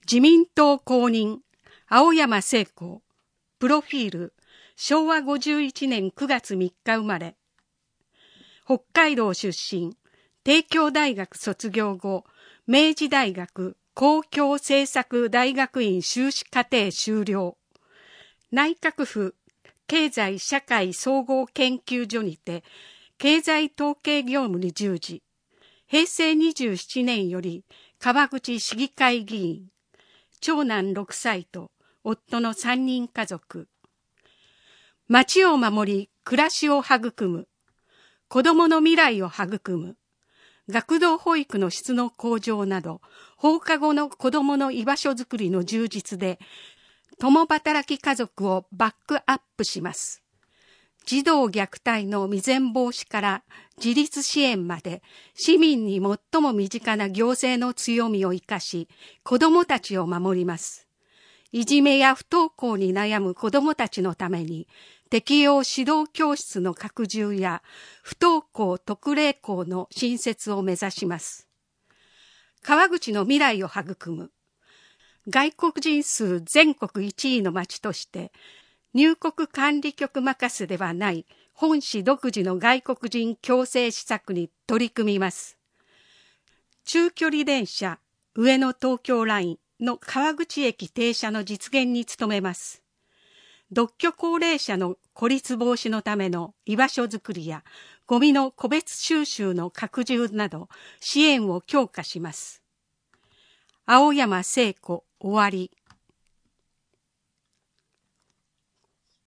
自民党公認、青山聖子。プロフィール、昭和51年9月3日生まれ。北海道出身、帝京大学卒業後、明治大学公共政策大学院修士課程修了。内閣府経済社会総合研究所にて、経済統計業務に従事。平成27年より川口市議会議員。長男6歳と夫の3人家族。町を守り、暮らしを育む。子どもの未来を育む。学童保育の質の向上など、放課後の子どもの居場所づくりの充実で、共働き家族をバックアップします。児童虐待の未然防止から自立支援まで、市民に最も身近な行政の強みを生かし、子どもたちを守ります。いじめや不登校に悩む子どもたちのために、適用指導教室の拡充や不登校特例校の新設を目指します。川口の未来を育む。外国人数全国1位の町として、入国管理局任せではない本市独自の外国人共生施策に取り組みます。中距離電車上野東京ラインの川口駅停車の実現に努めます。独居高齢者の孤立防止のための居場所づくりやゴミの個別収集の拡充など支援を強化します。青山聖子終わり。